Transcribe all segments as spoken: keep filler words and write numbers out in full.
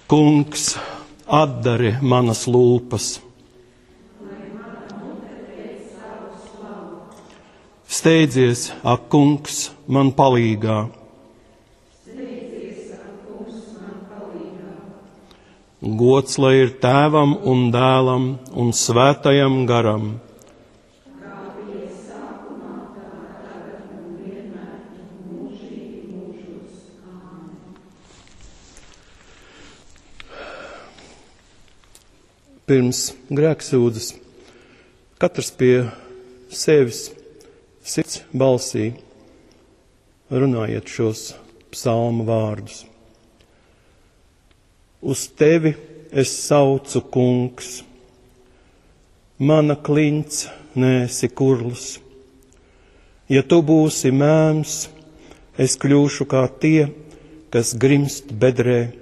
Kungs, atdari manas lūpas. Steidzies, ak, Kungs, man palīgā. Gods lai ir Tēvam un Dēlam un Svētajam garam. Pirms grēksūdzes katrs pie sevis sirds balsī runājiet šos psalma vārdus. Uz tevi es saucu, Kungs, mana klints, neesi kurls. Ja tu būsi mēms, es kļūšu kā tie, kas grimst bedrē.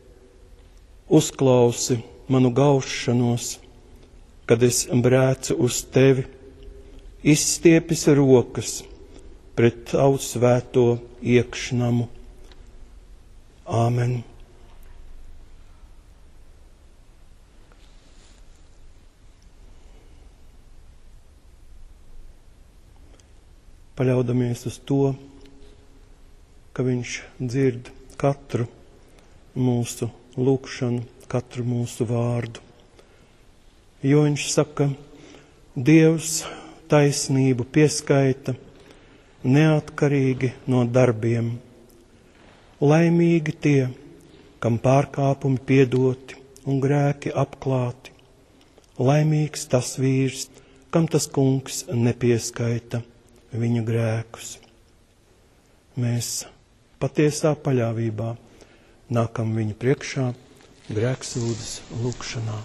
Uzklausi manu gaušanos, kad es brēcu uz tevi, izstiepis rokas pret tavu svēto iekšnamu. Āmen. Paļaudamies uz to, ka viņš dzird katru mūsu lūgšanu, katru mūsu vārdu. Jo viņš saka, Dievs taisnību pieskaita neatkarīgi no darbiem. Laimīgi tie, kam pārkāpumi piedoti un grēki apklāti. Laimīgs tas vīrs, kam tas Kungs nepieskaita viņa grēkus. Mēs patiesā paļāvībā nākam viņa priekšā grēksūdzes lūgšanā.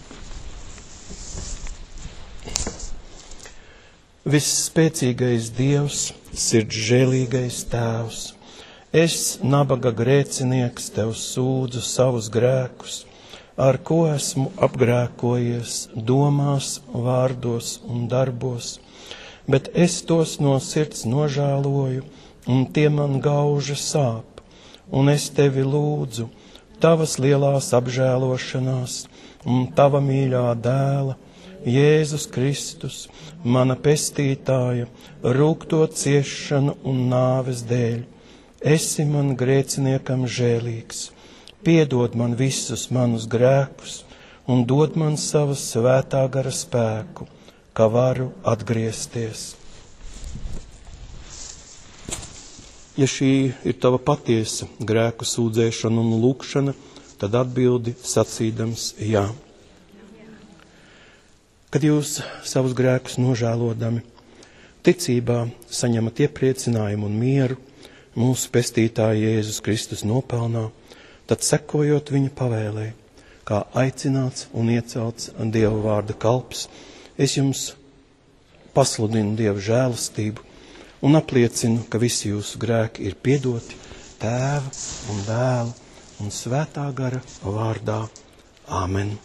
Visspēcīgais Dievs, sirdsžēlīgais Tēvs, es, nabaga grēcinieks, tev sūdzu savus grēkus, ar ko esmu apgrēkojies domās, vārdos un darbos, bet es tos no sirds nožēloju, un tie man gauža sāp, un es tevi lūdzu, tavas lielās apžēlošanās un tava mīļā dēla, Jēzus Kristus, mana pestītāja, rūgto ciešanu un nāves dēļ. Esi man grēciniekam žēlīgs, piedod man visus manus grēkus un dod man savas svētā gara spēku, ka varu atgriezties. Ja šī ir tava patiesa grēku sūdzēšana un lūgšana, tad atbildi sacīdams jā. Kad jūs savus grēkus nožēlodami, ticībā saņemat iepriecinājumu un mieru mūsu pestītāja Jēzus Kristus nopelnā, tad sekojot viņa pavēlē, kā aicināts un iecelts Dieva vārda kalps, es jums pasludinu Dieva žēlastību un apliecinu, ka visi jūsu grēki ir piedoti Tēva un Dēla un Svētā gara vārdā. Āmen.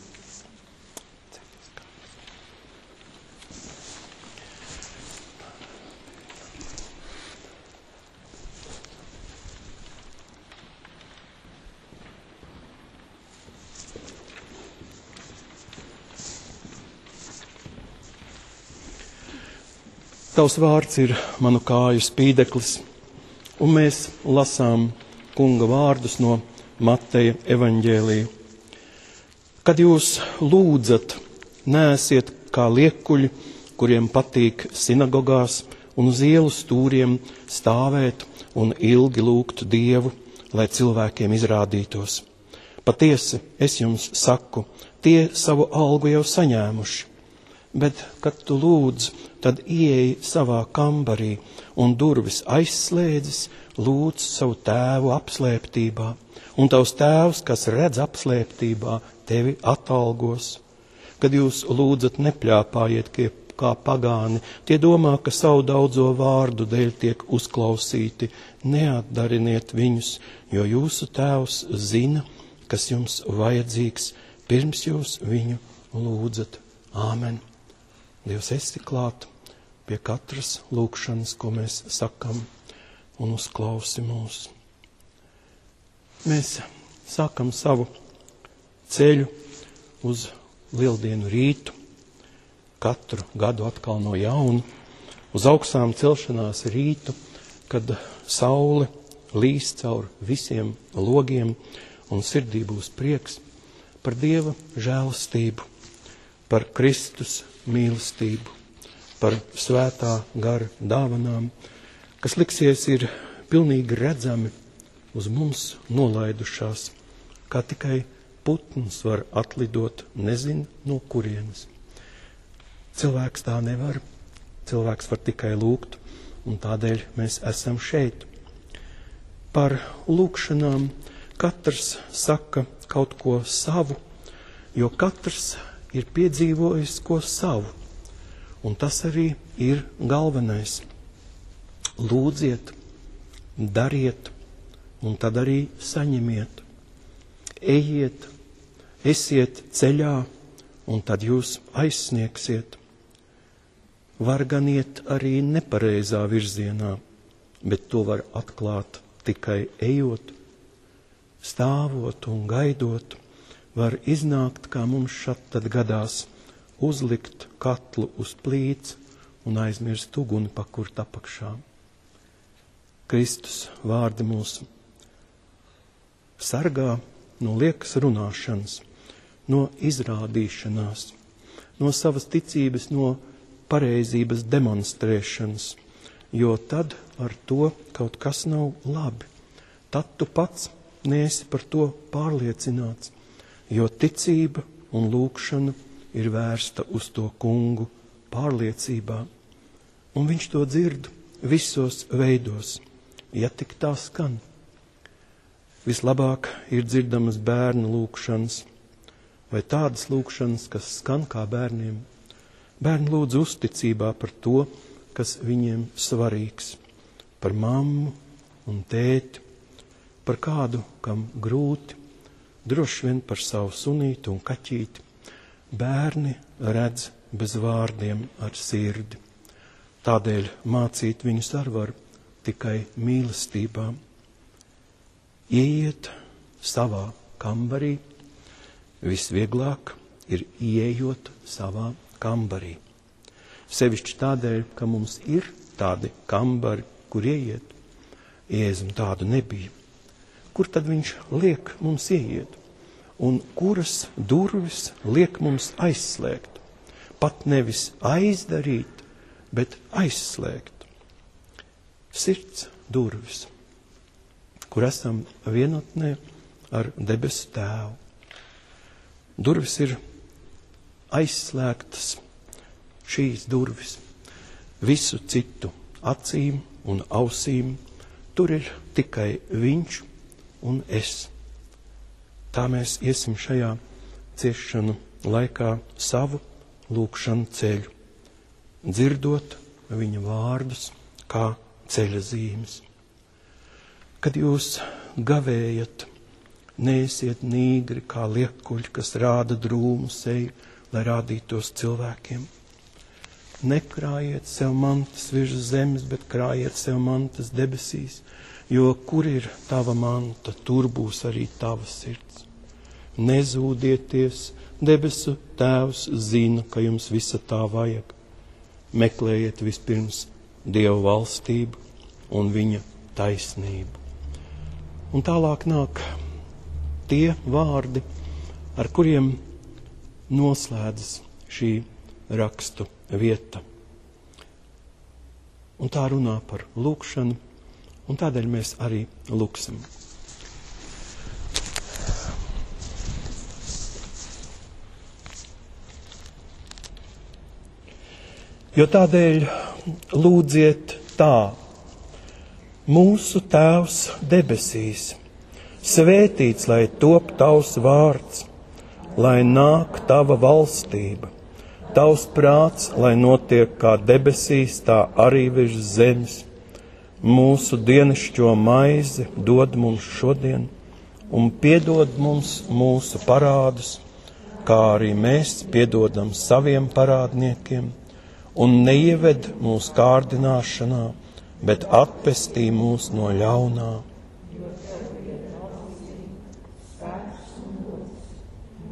Tavs vārds ir manu kāju spīdeklis, un mēs lasām kunga vārdus no Mateja evaņģēlija. Kad jūs lūdzat, neesiet kā liekuļi, kuriem patīk sinagogās un uz ielu stūriem stāvēt un ilgi lūgt Dievu, lai cilvēkiem izrādītos. Patiesi, es jums saku, tie savu algu jau saņēmuši. Bet, kad tu lūdz, tad ieej savā kambarī un durvis aizslēdzis, lūdz savu tēvu apslēptībā, un tavs tēvs, kas redz apslēptībā, tevi atalgos. Kad jūs lūdzat, nepļāpājiet kā pagāni, tie domā, ka savu daudzo vārdu dēļ tiek uzklausīti, neatdariniet viņus, jo jūsu tēvs zina, kas jums vajadzīgs, pirms jūs viņu lūdzat. Āmen. Dievs, esi klāt pie katras lūgšanas, ko mēs sakam, un uzklausi mūs. Mēs sākam savu ceļu uz Lieldienu rītu, katru gadu atkal no jauna, uz augstām celšanās rītu, kad saule līs caur visiem logiem un sirdī būs prieks par Dieva žēlastību, par Kristus mīlestību, par svētā gara dāvanām, kas liksies ir pilnīgi redzami uz mums nolaidušās, kā tikai putns var atlidot nezin no kurienes. Cilvēks tā nevar, cilvēks var tikai lūgt, un tādēļ mēs esam šeit. Par lūgšanām katrs saka kaut ko savu, jo katrs ir piedzīvojis ko savu, un tas arī ir galvenais. Lūdziet, dariet, un tad arī saņemiet. Ejiet, esiet ceļā, un tad jūs aizsniegsiet. Var gan iet arī nepareizā virzienā, bet to var atklāt tikai ejot, stāvot un gaidot. Var iznākt, kā mums šat tad gadās, uzlikt katlu uz plīts un aizmirst uguni pakurt apakšā. Kristus vārdi mūsu sargā no liekas runāšanas, no izrādīšanās, no savas ticības, no pareizības demonstrēšanas, jo tad ar to kaut kas nav labi. Tad tu pats neesi par to pārliecināts, jo ticība un lūgšana ir vērsta uz to kungu pārliecībā, un viņš to dzird visos veidos, ja tik tā skan. Vislabāk ir dzirdamas bērnu lūgšanas, vai tādas lūgšanas, kas skan kā bērniem. Bērni lūdz uzticībā par to, kas viņiem svarīgs, par mammu un tēti, par kādu, kam grūti, droši vien par savu sunīti un kaķīti. Bērni redz bez vārdiem ar sirdi. Tādēļ mācīt viņus ar var tikai mīlestībā. Ieiet savā kambarī, visvieglāk ir ieejot savā kambarī. Sevišķi tādēļ, ka mums ir tādi kambari, kur ieiet. Jēzum tādu nebija. Kur tad viņš liek mums ieiet? Un kuras durvis liek mums aizslēgt? Pat nevis aizdarīt, bet aizslēgt. Sirds durvis, kur esam vienotnē ar debesu Tēvu. Durvis ir aizslēgtas, šīs durvis, visu citu acīm un ausīm. Tur ir tikai viņš un es. Tā mēs iesim šajā ciešanu laikā savu lūgšanu ceļu, dzirdot viņa vārdus kā ceļa zīmes. Kad jūs gavējat, neesiet nīgri kā liekuļi, kas rāda drūmu seju, lai rādītos cilvēkiem. Nekrājiet sev mantas virs zemes, bet krājiet sev mantas debesīs, jo kur ir tava manta, tur būs arī tava sirds. Nezūdieties, debesu Tēvs zina, ka jums visa tā vajag. Meklējiet vispirms Dieva valstību un viņa taisnību. Un tālāk nāk tie vārdi, ar kuriem noslēdzas šī rakstu vieta. Un tā runā par lūgšanu, un tādēļ mēs arī lūgsim. Jo tādēļ lūdziet tā: Mūsu Tēvs debesīs, svētīts lai top tavs vārds, lai nāk tava valstība, tavs prāts, lai notiek kā debesīs, tā arī virs zemes. Mūsu dienascho maizi dod mums šodien, un piedod mums mūsu parādus, kā arī mēs piedodam saviem parādniekiem, un neieved mūsu kārdināšanā, bet atpestī mūs no ļaunā.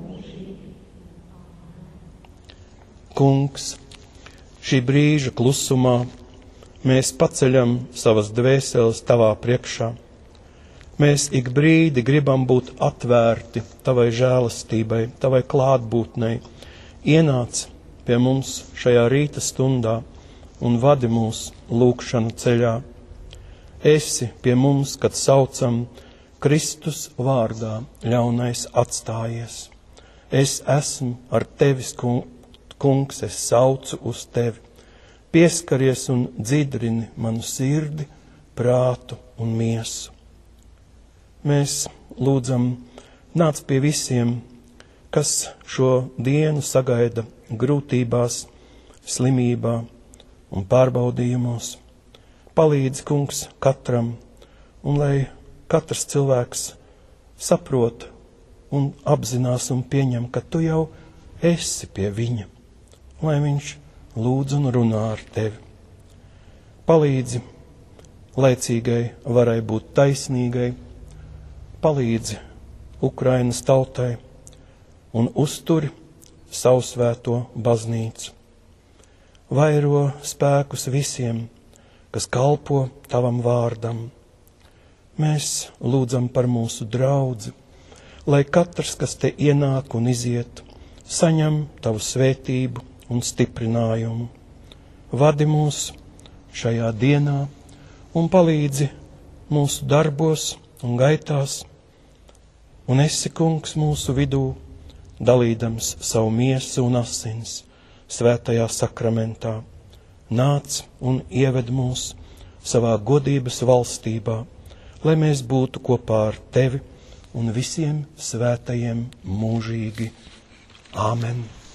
Kungs, šī brīža klusumā mēs paceļam savas dvēseles tavā priekšā. Mēs ik brīdi gribam būt atvērti tavai žēlastībai, tavai klātbūtnei. Ienāc pie mums šajā rīta stundā un vadi mūs lūgšanu ceļā. Esi pie mums, kad saucam Kristus vārdā ļaunais atstājies. Es esmu ar tevis, Kungs, es saucu uz tevi. Pieskaries un dzidrini manu sirdi, prātu un miesu. Mēs lūdzam, nāc pie visiem, kas šo dienu sagaida grūtībās, slimībā un pārbaudījumos. Palīdzi, Kungs, katram, un lai katrs cilvēks saprot un apzinās un pieņem, ka tu jau esi pie viņa, lai viņš lūdz un runā ar tevi. Palīdzi laicīgai varai būt taisnīgai, palīdzi Ukrainas tautai un uzturi savu svēto baznīcu. Vairo spēkus visiem, kas kalpo tavam vārdam. Mēs lūdzam par mūsu draudzi, lai katrs, kas te ienāk un iziet, saņem tavu svētību un stiprinājumu. Vadi mūs šajā dienā un palīdzi mūsu darbos un gaitās, un esi, Kungs, mūsu vidū, dalīdams savu miesu un asins svētajā sakramentā. Nāc un ieved mūs savā godības valstībā, lai mēs būtu kopā ar tevi un visiem svētajiem mūžīgi. Āmen!